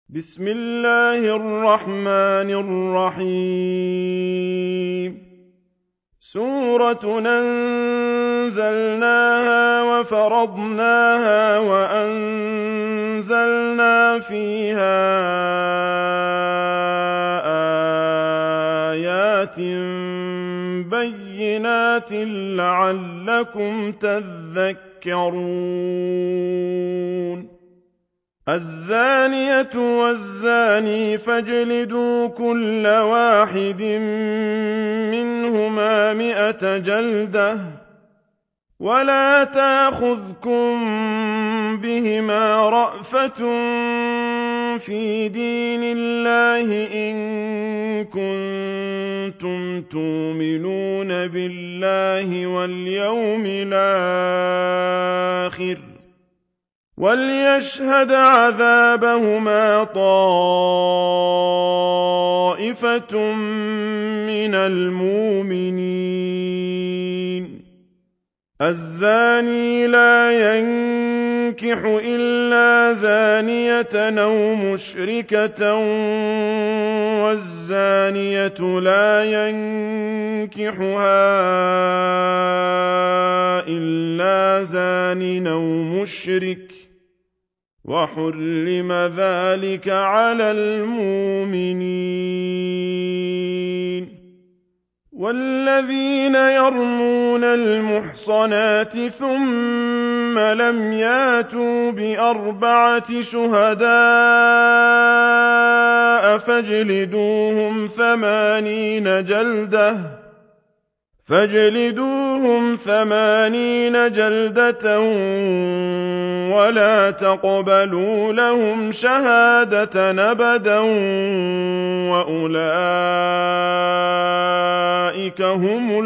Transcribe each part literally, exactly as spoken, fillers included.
بسم الله الرحمن الرحيم سورة أنزلناها وفرضناها وأنزلنا فيها آيات بينات لعلكم تذكرون الزانية والزاني فاجلدوا كل واحد منهما مئة جلدة ولا تأخذكم بهما رأفة في دين الله إن كنتم تؤمنون بالله واليوم الآخر وليشهد عذابهما طائفة من المؤمنين الزاني لا ينكح إلا زانية أو مشركة والزانية لا ينكحها إلا زان أو مشرك وحرم ذلك على المؤمنين والذين يرمون المحصنات ثم لم ياتوا بأربعة شهداء فاجلدوهم ثمانين جلدة فاجلدوهم ثمانين جلدة ولا تقبلوا لهم شهادة أبدا وأولئك هم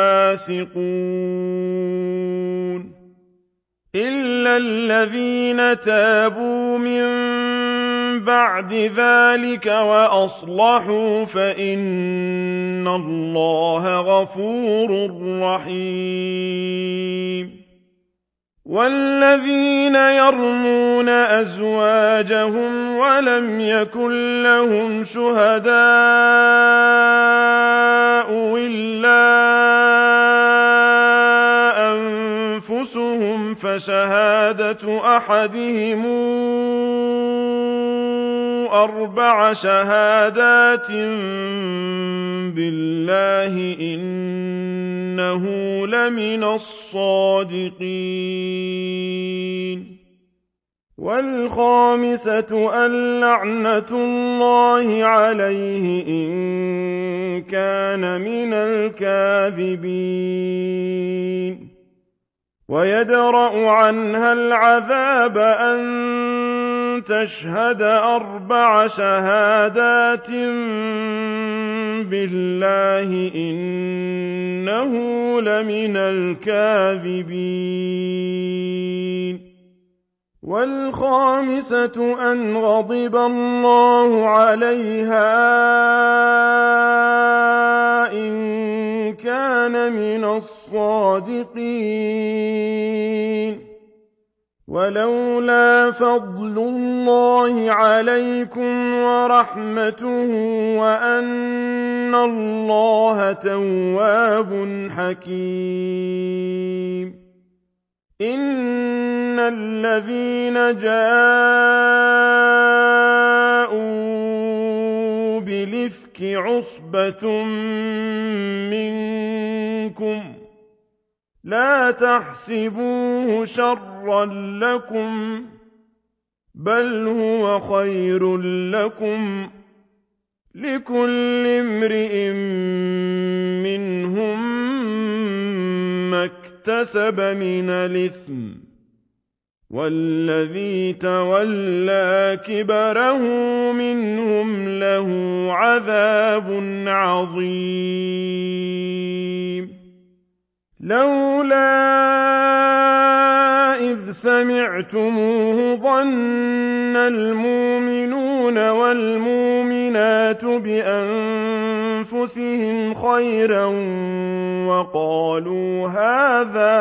الفاسقون إلا الذين تابوا من بعد ذلك وأصلحوا فإن الله غفور رحيم والذين يرمون أزواجهم ولم يكن لهم شهداء إلا أنفسهم فشهادة أحدهم أربع شهادات بالله إنه لمن الصادقين والخامسة اللعنة الله عليه إن كان من الكاذبين ويدرأ عنها العذاب أن تشهد أربع شهادات بالله إنه لمن الكاذبين والخامسة أن غضب الله عليها إن كان من الصادقين ولولا فضل الله عليكم ورحمته وأن الله تواب حكيم إن الذين جاءوا بالإفك عصبة منكم لا تحسبوه شرا لكم بل هو خير لكم لكل امرئ منهم ما اكتسب من الإثم والذي تولى كبره منهم له عذاب عظيم لولا إذ سمعتموه ظن المؤمنون والمؤمنات بأنفسهم خيرا وقالوا هذا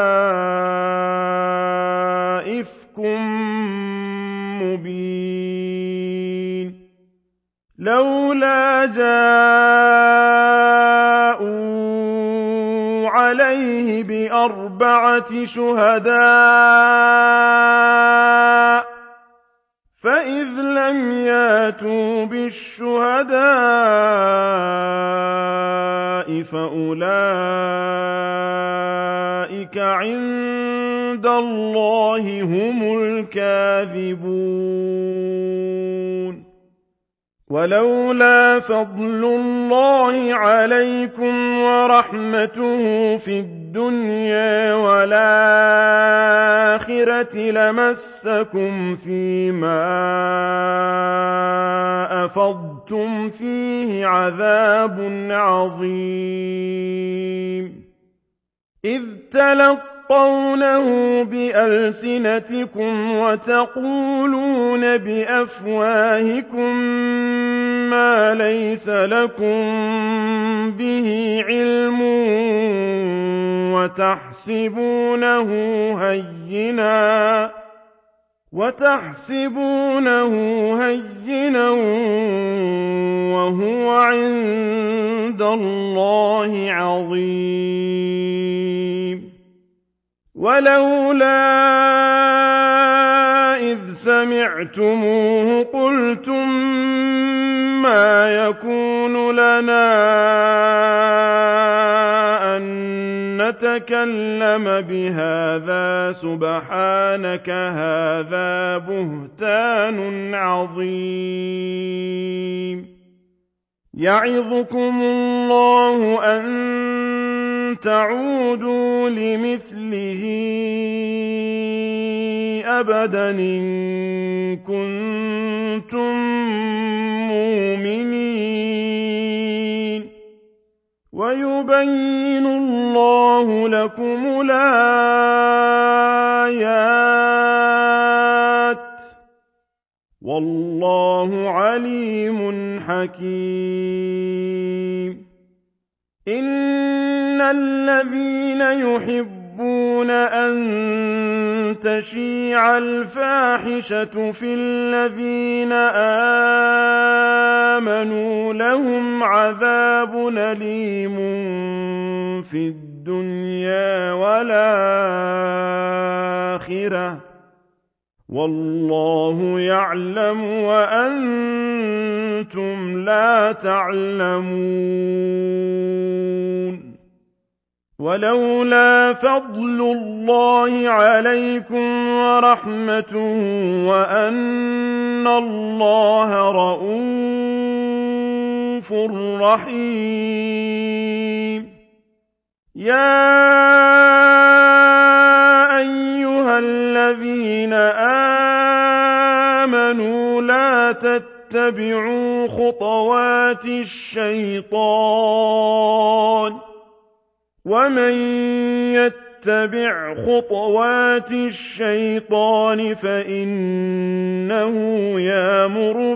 إفك مبين لولا جاءوا عليه بأربعة شهداء فإذ لم ياتوا بالشهداء فأولئك عند الله هم الكاذبون ولولا فضل الله عليكم ورحمته في الدنيا والآخرة لمسكم فيما أفضتم فيه عذاب عظيم إذ تلقونه بألسنتكم وتقولون بأفواهكم ما ليس لكم به علم وتحسبونه هينا وتحسبونه هينا وهو عند الله عظيم ولولا إذ سمعتموه قلتم ما يكون لنا أن نتكلم بهذا سبحانك هذا بهتان عظيم يعظكم الله أن تعودوا لمثله أبدا إن كنتم مؤمنين ويبين الله لكم الآيات والله عليم حكيم إن الذين يحبون أن تشيع الفاحشة في الذين آمنوا لهم عذاب أليم في الدنيا والآخرة والله يعلم وأنتم لا تعلمون ولولا فضل الله عليكم ورحمته وأن الله رءوف رحيم يا أيها الذين آمنوا لا تتبعوا خطوات الشيطان ومن يتبع خطوات الشيطان فإنه يأمر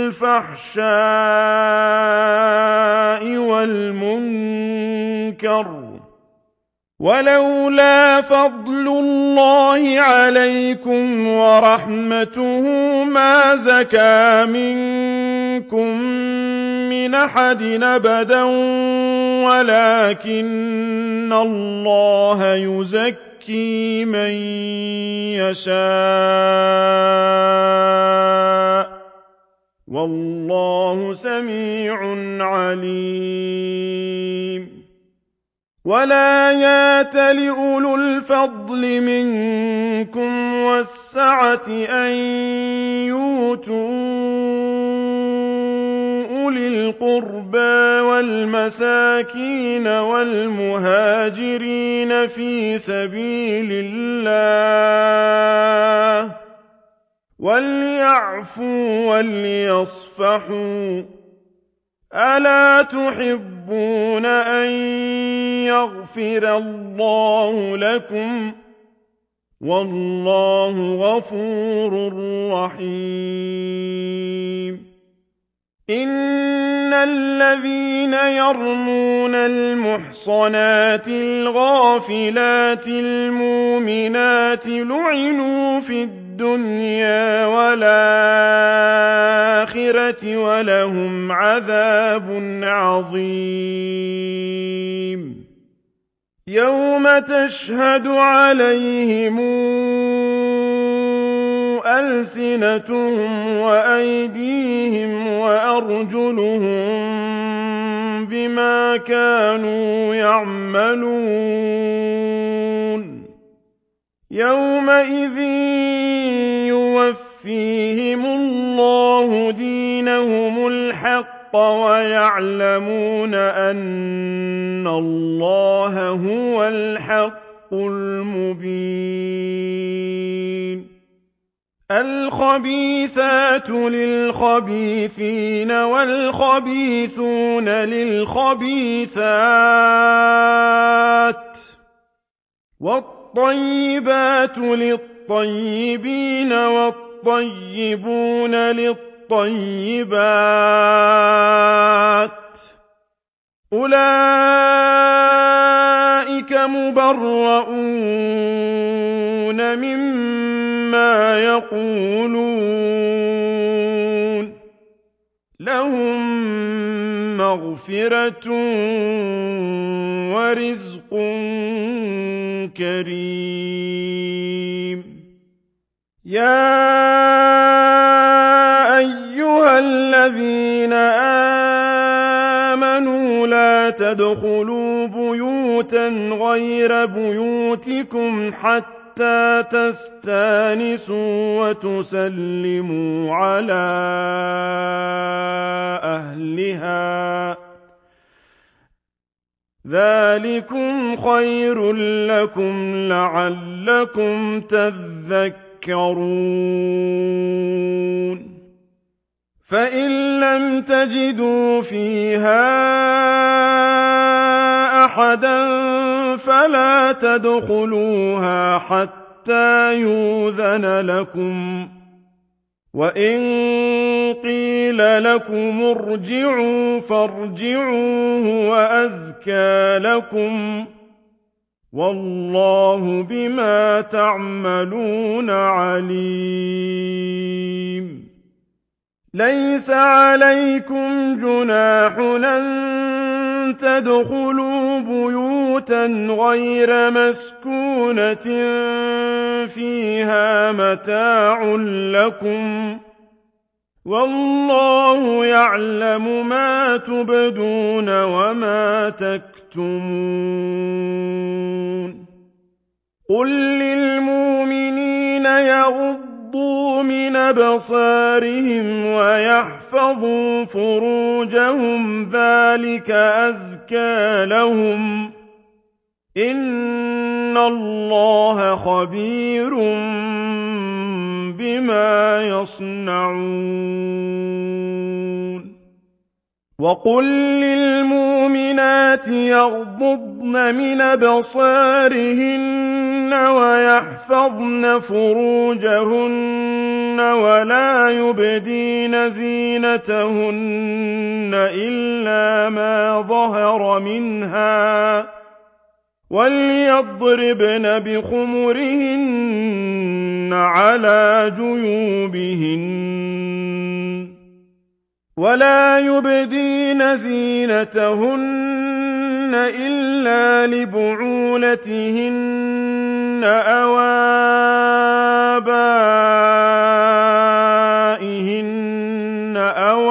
بالفحشاء والمنكر ولولا فضل الله عليكم ورحمته ما زكى منكم من أحد أبدا ولكن الله يزكي من يشاء والله سميع عليم ولا يات لأولو الفضل منكم والسعة أن يؤتوا أولي القربى والمساكين والمهاجرين في سبيل الله وليعفوا وليصفحوا ألا تحبون أن يغفر الله لكم والله غفور رحيم إن الذين يرمون المحصنات الغافلات المؤمنات لعنوا في الدنيا والآخرة الْآخِرَةِ وَلَهُمْ عَذَابٌ عَظِيمٌ يَوْمَ تَشْهَدُ عَلَيْهِمْ أَلْسِنَتُهُمْ وَأَيْدِيهِمْ وَأَرْجُلُهُم بِمَا كَانُوا يَعْمَلُونَ يَوْمَئِذٍ يُوَفِّيهِمُ اللَّهُ دِينَهُمُ الْحَقَّ وَيَعْلَمُونَ أَنَّ اللَّهَ هُوَ الْحَقُّ الْمُبِينُ الْخَبِيثَاتُ لِلْخَبِيثِينَ وَالْخَبِيثُونَ لِلْخَبِيثَاتِ وَالطَّيِّبَاتُ لِلطَّيِّبِينَ وَالطَّيِّبُونَ لِلطَّيِّبَاتِ أُولَئِكَ مُبَرَّءُونَ مِمَّا يَقُولُونَ لَهُم مَّغْفِرَةٌ وَرِزْقٌ كَرِيمٌ يَا أَيُّهَا الَّذِينَ آمَنُوا لَا تَدْخُلُوا بُيُوتًا غَيْرَ بُيُوتِكُمْ حَتَّىٰ تَسْتَأْنِسُوا وَتُسَلِّمُوا عَلَىٰ أَهْلِهَا ذَٰلِكُمْ خَيْرٌ لَّكُمْ لَعَلَّكُمْ تَذَكَّرُونَ فَإِن لَّمْ تَجِدُوا فِيهَا أَحَدًا فَلَا تَدْخُلُوهَا حَتَّىٰ يُؤْذَنَ لَكُمْ ۖ وَإِن قِيلَ لَكُمُ ارْجِعُوا فَارْجِعُوا هُوَ أَزْكَىٰ لَكُمْ ۚ وَاللَّهُ بِمَا تَعْمَلُونَ عَلِيمٌ لَيْسَ عَلَيْكُمْ جُنَاحٌ أَن تَدْخُلُوا بُيُوتًا غَيْرَ مَسْكُونَةٍ فِيهَا مَتَاعٌ لَّكُمْ ۚ وَاللَّهُ يَعْلَمُ مَا تُبْدُونَ وَمَا تَكْتُمُونَ قُل لِّلْمُؤْمِنِينَ يَغُضُّوا مِنْ أَبْصَارِهِمْ وَيَحْفَظُوا فُرُوجَهُمْ ذَٰلِكَ أَزْكَىٰ لَهُمْ ۗ إِنَّ اللَّهَ خَبِيرٌ بِمَا يَصْنَعُونَ وَقُل لِّلْمُؤْمِنَاتِ يَغْضُضْنَ مِنْ أَبْصَارِهِنَّ وَيَحْفَظْنَ فُرُوجَهُنَّ وَلَا يُبْدِينَ زِينَتَهُنَّ إِلَّا مَا ظَهَرَ مِنْهَا ۖ وَلْيَضْرِبْنَ بِخُمُرِهِنَّ عَلَىٰ جُيُوبِهِنَّ وَلَا يُبْدِينَ زِينَتَهُنَّ إِلَّا لِبُعُولَتِهِنَّ أَوْ آبَائِهِنَّ أَوْ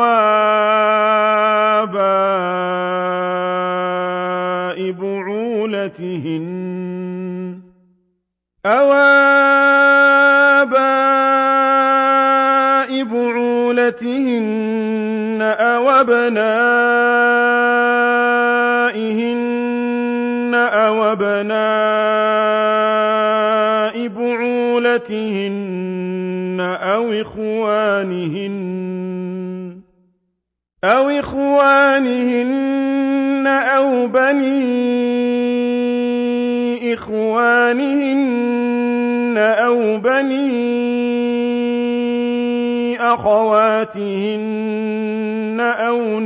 آبَاءِ بُعُولَتِهِنَّ أَوْ آبَاءِ بُعُولَتِهِنَّ أَوْ أَبْنَائِهِنَّ أَوْ أَبْنَاءِ بُعُولَتِهِنَّ أَوْ إِخْوَانِهِنَّ أَوْ إِخْوَانِهِنَّ أَوْ بَنِي إِخْوَانِهِنَّ أَوْ بَنِي أَخَوَاتِهِنَّ أَوْ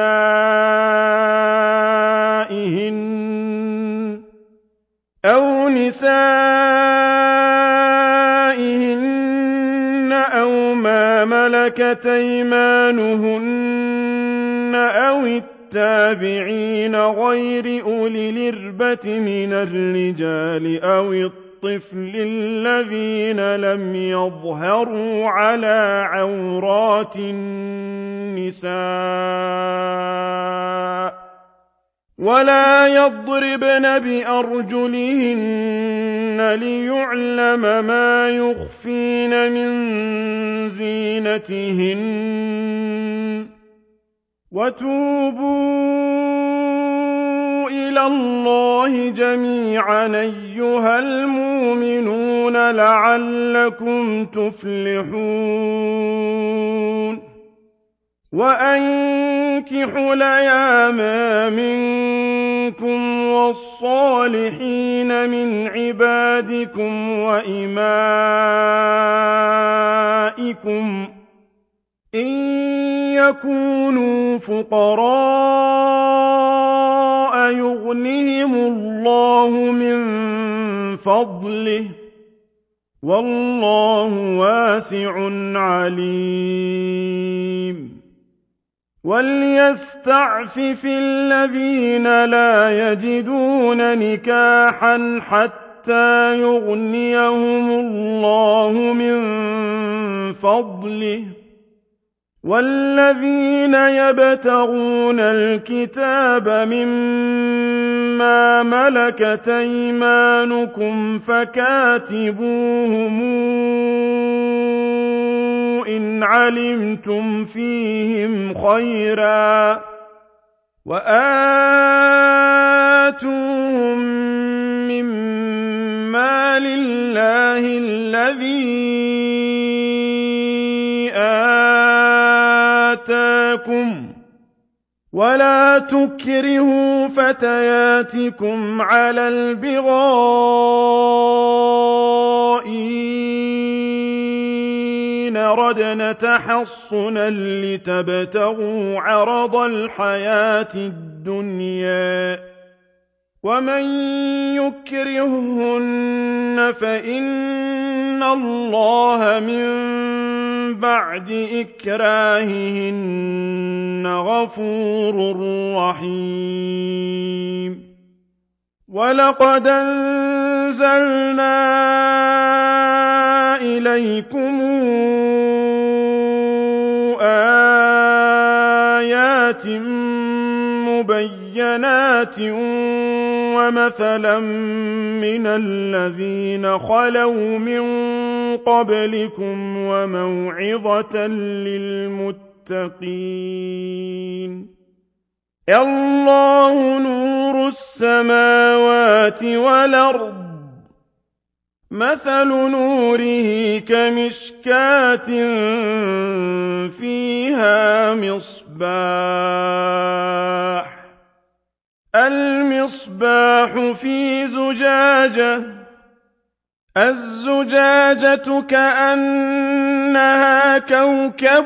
نِسَائِهِنَّ أَوْ نِسَائِهِنَّ أَوْ مَا ملكت أيمانهن أو التابعين غير أولي الإربة من الرجال أو الطفل الذين لم يظهروا على عورات النساء ولا يضربن بأرجلهن ليعلم ما يخفين من زينتهن وتوبوا إلى الله جميعا أيها المؤمنون لعلكم تفلحون وأنكحوا الأيام منكم والصالحين من عبادكم وإمائكم إن يكونوا فقراء يغنهم الله من فضله والله واسع عليم وليستعفف الذين لا يجدون نكاحا حتى يغنيهم الله من فضله والذين يبتغون الكتاب مما ملكت أيمانكم فكاتبوهم إن علمتم فيهم خيرا وآتوهم مما لله الذي آتاكم ولا تكرهوا فتياتكم على البغاء إن ردنا تحصنا لتبتغوا عرض الحياة الدنيا ومن يكرههن فإن الله من بعد إكراههن غفور رحيم ولقد أنزلنا إليكم آيات مبينات ومثلا من الذين خلوا من قبلكم وموعظة للمتقين الله نور السماوات والأرض مثل نوره كمشكاة فيها مصباح المصباح في زجاجة الزجاجة كأنها كوكب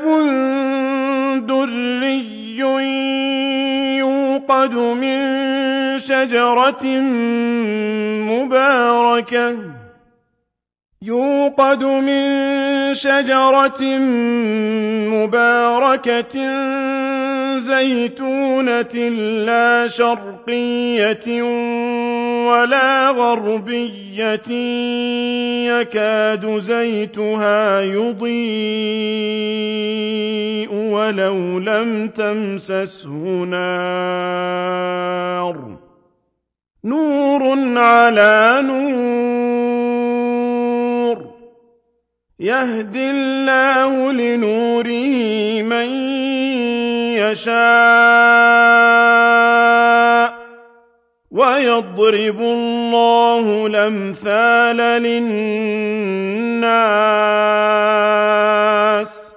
دري يوقد من شجرة مباركة يوقد من شجرة مباركة زيتونة لا شرقية ولا غربية يكاد زيتها يضيء ولو لم تمسسه نار نور على نور يهدي الله لنوره من يشاء ويضرب الله الأمثال للناس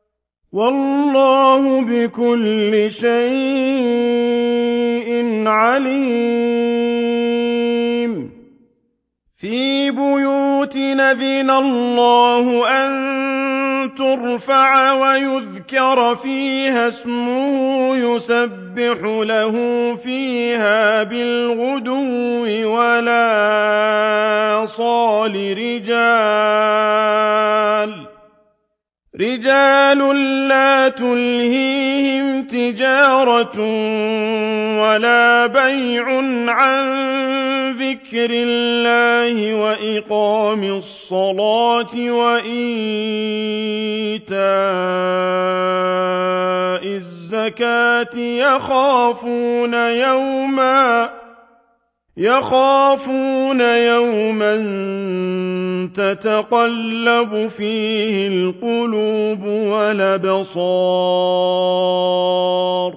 والله بكل شيء عليم في بيوت أذن الله أن ترفع ويذكر فيها اسمه يسبح له فيها بالغدو ولا صال رجال رجال لا تلهيهم تجارة ولا بيع عن ذكر الله وإقام الصلاة وإيتاء الزكاة يخافون يوما يخافون يوما تتقلب فيه القلوب والأبصار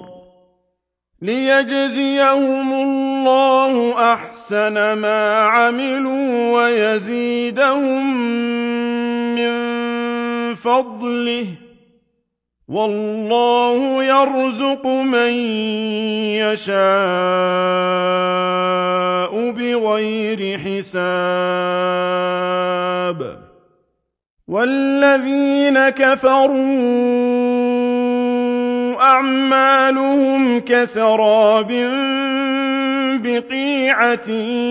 ليجزيهم الله أحسن ما عملوا ويزيدهم من فضله والله يرزق من يشاء بغير حساب والذين كفروا أعمالهم كسراب بقيعة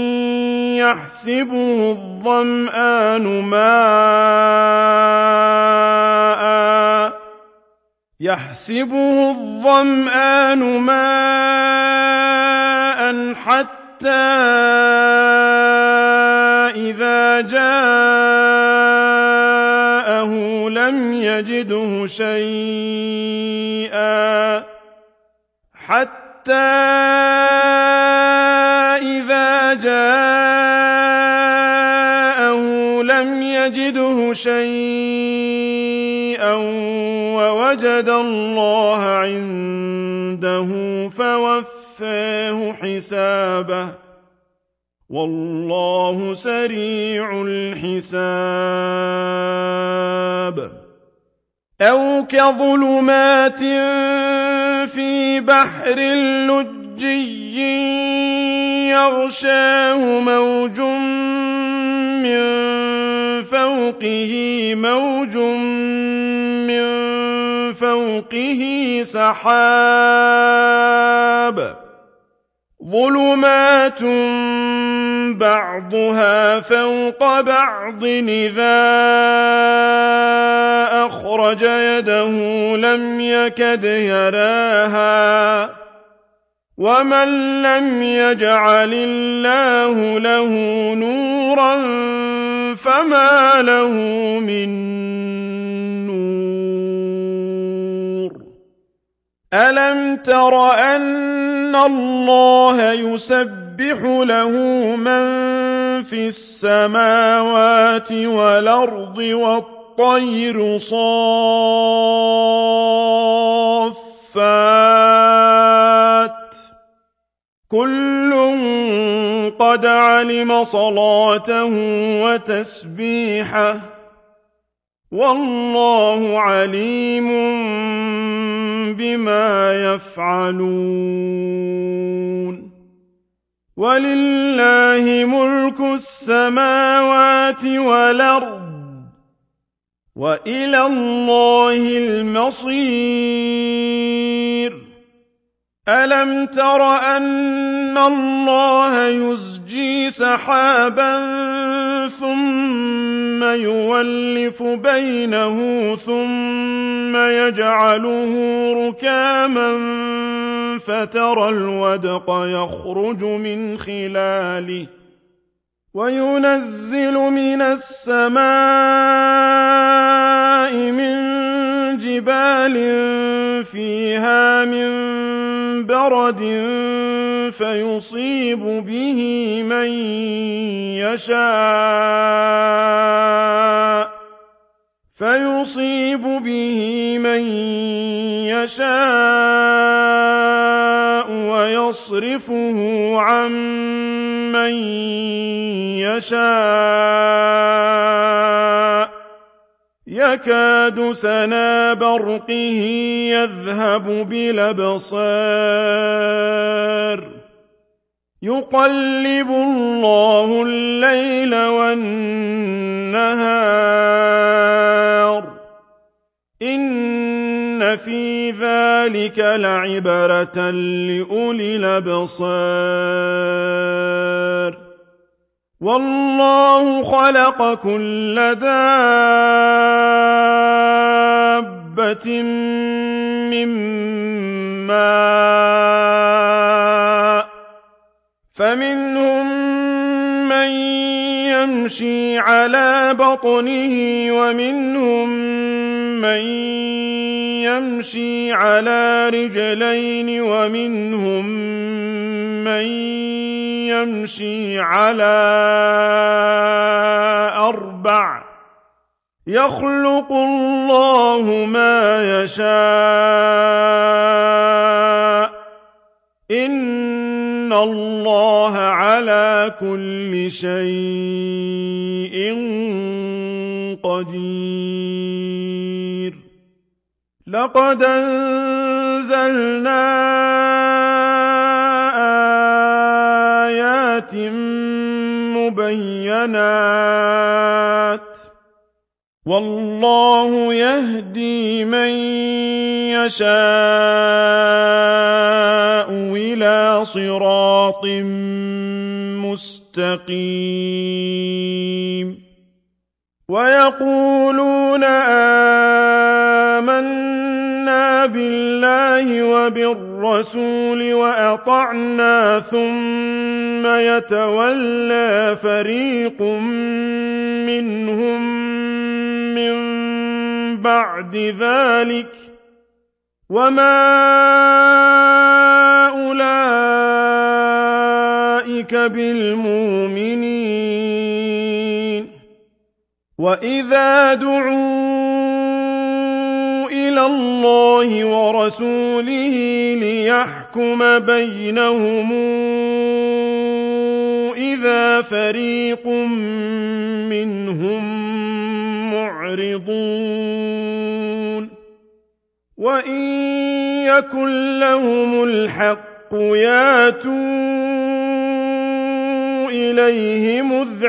يحسبه الظمآن ماءً يحسبه الظمآن ماءً حتى إذا جاءه لم يجده شيئا حتى إذا جاءه لم يجده شيئا ووجد الله عنده فوفاه حسابه والله سريع الحساب أو كظلمات في بحر لجي يغشاه موج من فوقه موج من فوقه سحاب ظلمات بعضها فوق بعض إذا أخرج يده لم يكد يراها ومن لم يجعل الله له نورا فما له من نور ألم تر أن الله يسبح له من في السماوات والأرض والطير صافات كل قد علم صلاته وتسبيحه والله عليم بما يفعلون ولله ملك السماوات والأرض وإلى الله المصير ألم تر أن الله يزجي سحابا ثم يولف بينه ثم يجعله ركاما فترى الودق يخرج من خلاله وينزل من السماء من جبال فيها من برد فيصيب به من يشاء فيصيب به من يشاء ويصرفه عن من يشاء يكاد سنا برقه يذهب بالأبصار يقلب الله الليل والنهار إن في ذلك لعبرة لأولي الأبصار والله خلق كل دابة من ماء فمنهم من يمشي على بطنه ومنهم من يمشي على رجلين ومنهم من يمشي على أربع يخلق الله ما يشاء إن الله على كل شيء قدير لقد أنزلنا آيات مبينات والله يهدي من يشاء إلى صراط مستقيم ويقولون آمنا بالله وبالرسول وأطعنا ثم يتولى فريق منهم من بعد ذلك وما أولئك بالمؤمنين وإذا دعوا إلى الله ورسوله ليحكم بينهم إذا فريق منهم معرضون وإن يكن لهم الحق ياتوا إليه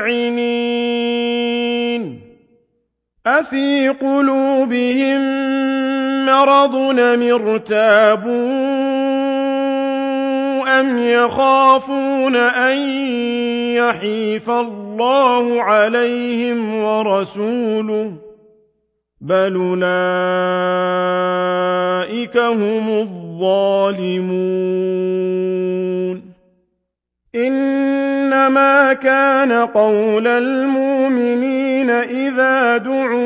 مذعنين أفي قلوبهم مرض أم ارتابوا أم يخافون أن يحيف الله عليهم ورسوله بل أولئك هم الظالمون إنما كان قول المؤمنين إذا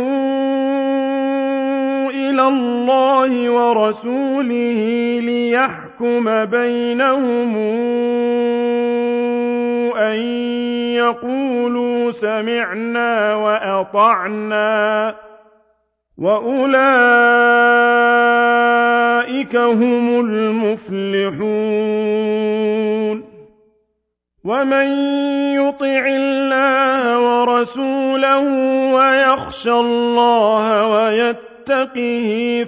دعوا إلى الله ورسوله ليحكم بينهم أن يقولوا سمعنا وأطعنا وأولئك هم المفلحون ومن يطع الله ورسوله ويخشى الله ويتقه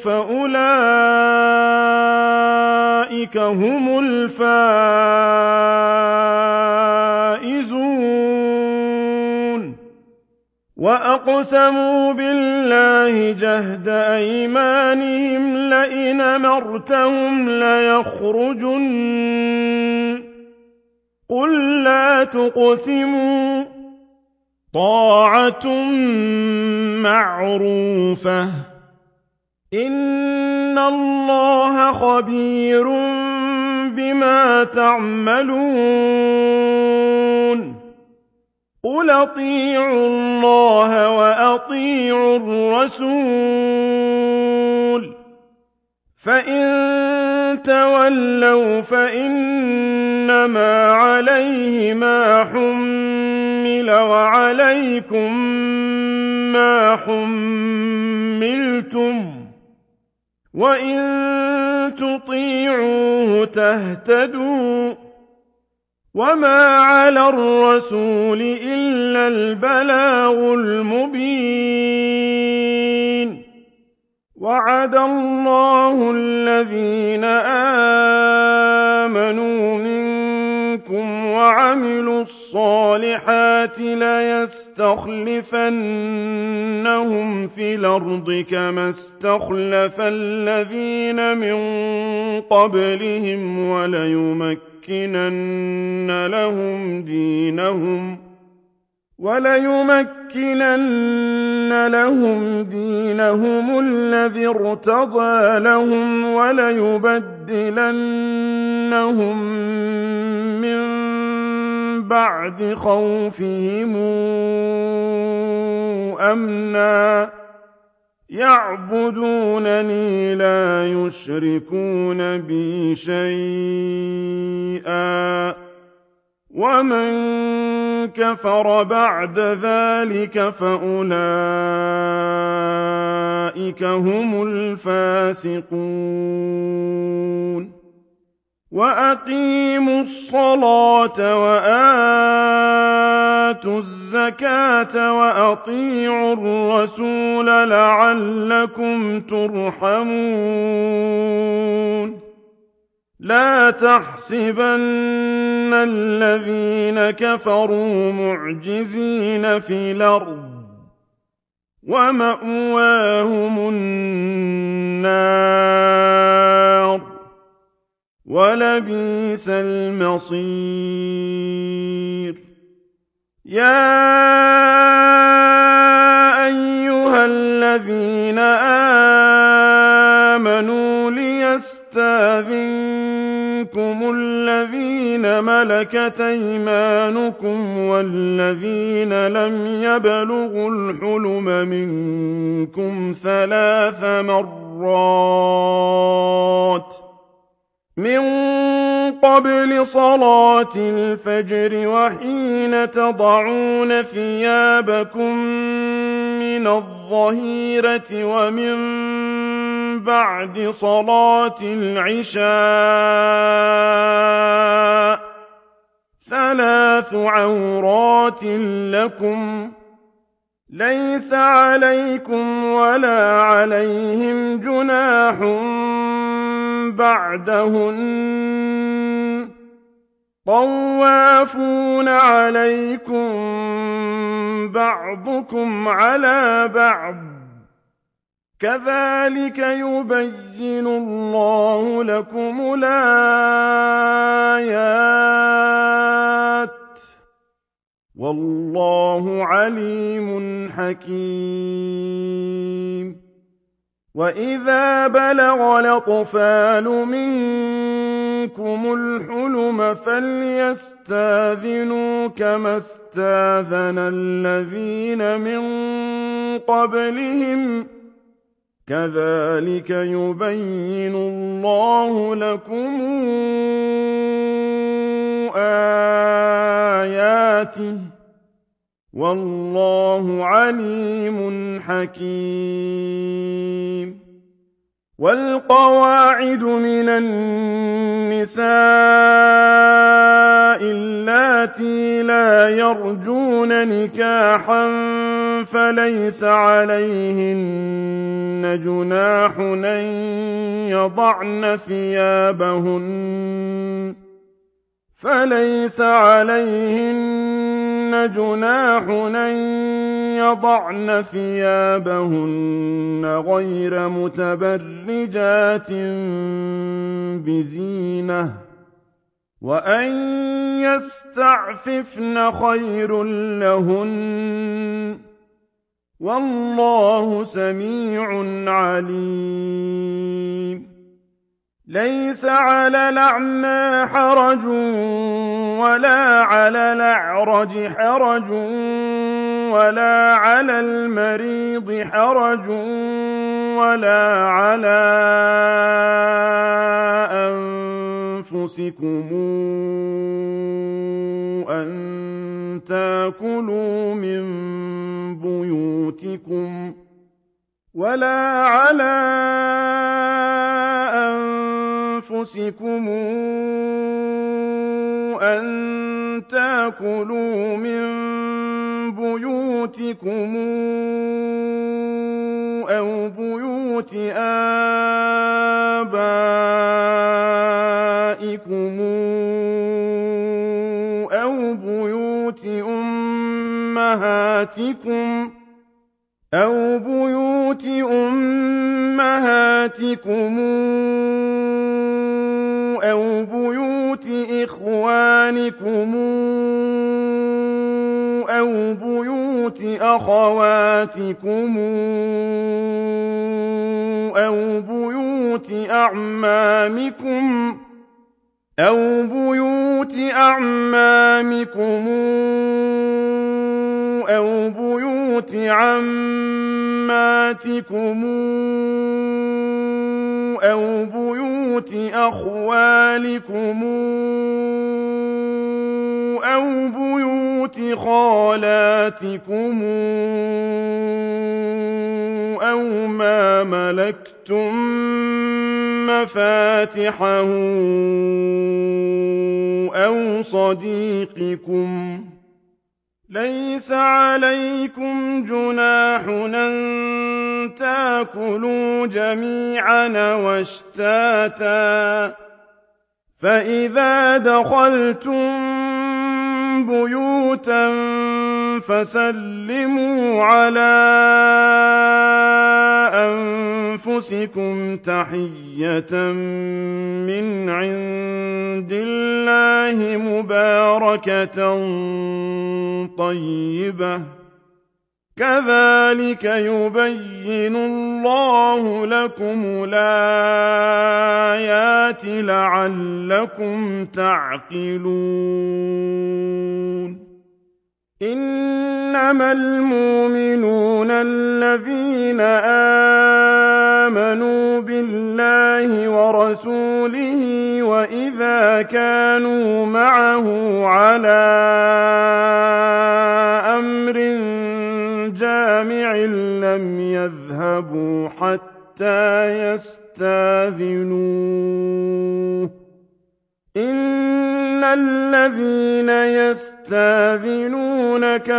فأولئك هم الفائزون وأقسموا بالله جهد أيمانهم لئن أمرتهم ليخرجن قل لا تقسموا طاعة معروفة إن الله خبير بما تعملون قل أطيعوا الله وأطيعوا الرسول فإن تولوا فإنما عليه ما حمل وعليكم ما حملتم وإن تطيعوه تهتدوا وما على الرسول إلا البلاغ المبين وعد الله الذين آمنوا منكم وعملوا الصالحات ليستخلفنهم في الأرض كما استخلف الذين من قبلهم وليمكنن لهم دينهم وَلَيُمَكِّنَنَّ لَهُمْ دِينَهُمُ الَّذِي ارْتَضَىٰ لَهُمْ وَلَيُبَدِّلَنَّهُم مِّن بَعْدِ خَوْفِهِمْ أَمْنًا يَعْبُدُونَنِي لَا يُشْرِكُونَ بِي شَيْئًا ۚ وَمَن كَفَرَ بَعْدَ ذَٰلِكَ فَأُولَٰئِكَ هُمُ الْفَاسِقُونَ وَأَقِيمُوا الصَّلَاةَ وَآتُوا الزَّكَاةَ وَأَطِيعُوا الرَّسُولَ لَعَلَّكُمْ تُرْحَمُونَ لَا تَحْسَبَنَّ الَّذِينَ كَفَرُوا مُعْجِزِينَ فِي الْأَرْضِ ۚ وَمَأْوَاهُمُ النَّارُ ۖ وَلَبِئْسَ الْمَصِيرُ يَا أَيُّهَا الَّذِينَ آمَنُوا لِيَسْتَأْذِنكُمُ الَّذِينَ مَلَكَتْ أَيْمَانُكُمْ وَالَّذِينَ لَمْ يَبْلُغُوا الْحُلُمَ مِنكُمْ ثَلَاثَ مَرَّاتٍ مِّن قَبْلِ صَلَاةِ الْفَجْرِ وَحِينَ تَضَعُونَ ثِيَابَكُم مِّنَ الظَّهِيرَةِ وَمِن بَعْدِ صَلَاةِ الْعِشَاءِ ۚ ثَلَاثُ عَوْرَاتٍ لَّكُمْ ۚ لَيْسَ عَلَيْكُمْ وَلَا عَلَيْهِمْ جُنَاحٌ بَعْدَهُنَّ ۚ طَوَّافُونَ عَلَيْكُم بَعْضُكُمْ عَلَىٰ بَعْضٍ ۚ كَذَٰلِكَ يُبَيِّنُ اللَّهُ لَكُمُ الْآيَاتِ ۗ وَاللَّهُ عَلِيمٌ حَكِيمٌ وَإِذَا بَلَغَ الْأَطْفَالُ مِنكُمُ الْحُلُمَ فَلْيَسْتَأْذِنُوا كَمَا اسْتَأْذَنَ الَّذِينَ مِن قَبْلِهِمْ ۚ كَذَٰلِكَ يُبَيِّنُ اللَّهُ لَكُمْ آيَاتِهِ ۗ وَاللَّهُ عَلِيمٌ حَكِيمٌ وَالْقَوَاعِدُ مِنَ النِّسَاءِ اللَّاتِي لَا يَرْجُونَ نِكَاحًا فَلَيْسَ عَلَيْهِنَّ جُنَاحٌ أَن يَضَعْنَ ثِيَابَهُنَّ فَلَيْسَ عَلَيْهِنَّ جُنَاحٌ أَن يَضَعْنَ ثِيَابَهُنَّ غَيْرَ مُتَبَرِّجَاتٍ بِزِينَةٍ ۖ وَأَن يَسْتَعْفِفْنَ خَيْرٌ لَّهُنَّ ۗ وَاللَّهُ سَمِيعٌ عَلِيمٌ لَيْسَ عَلَى الْأَعْمَىٰ حَرَجٌ وَلَا عَلَى الْأَعْرَجِ حَرَجٌ وَلَا عَلَى الْمَرِيضِ حَرَجٌ وَلَا عَلَىٰ أَنفُسِكُمْ أَن تَأْكُلُوا مِن بُيُوتِكُمْ وَلَا عَلَىٰ أَنفُسِكُمْ أَن تَأْكُلُوا مِن بُيُوتِكُمْ أَوْ بُيُوتِ آبَائِكُمْ أَوْ بُيُوتِ أُمَّهَاتِكُمْ أَوْ بُيُوتِ أُمَّهَاتِكُمْ أَوْ بُيُوتِ إِخْوَانِكُمْ أو بيوت أخواتكم أو بيوت أعمامكم أو بيوت أعمامكم أو بيوت عماتكم أو بيوت أخوالكم أو بيوت خالاتكم أو ما ملكتم مفاتحه أو صديقكم ليس عليكم جناح أن تأكلوا جميعا واشتاتا فإذا دخلتم بيوتا فسلموا على أنفسكم تحية من عند الله مباركة طيبة كذلك يبين الله لكم الآيات لعلكم تعقلون إنما المؤمنون الذين آمنوا بالله ورسوله وإذا كانوا معه على أمر جامع لم يذهبوا حتى يستاذنوه إن الذين يستاذنونك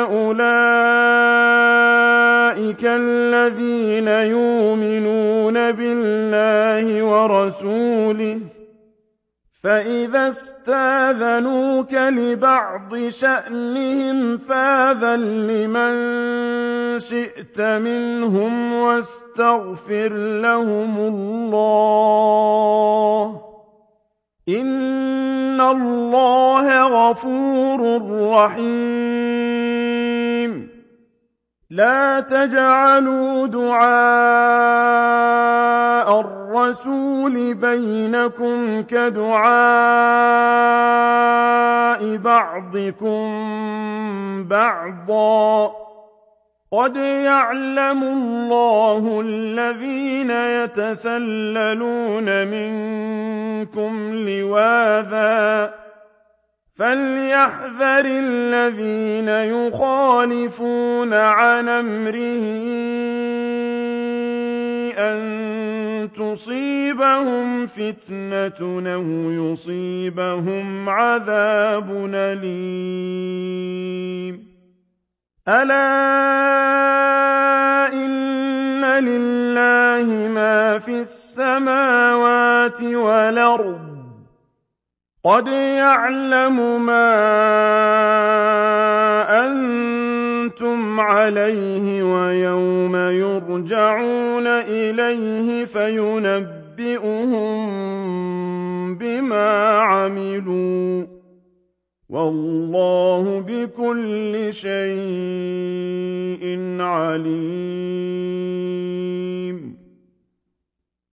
أولئك الذين يؤمنون بالله ورسوله فإذا استاذنوك لبعض شأنهم فاذن لمن شئت منهم واستغفر لهم الله إن الله غفور رحيم لا تجعلوا دعاء الرسول بينكم كدعاء بعضكم بعضا قد يعلم الله الذين يتسللون منكم لواذا فليحذر الذين يخالفون عن أمره أن تصيبهم فتنة أو يصيبهم عذاب أليم ألا إن لله ما في السماوات والأرض قد يعلم ما أنتم عليه ويوم يرجعون إليه فينبئهم بما عملوا والله بكل شيء عليم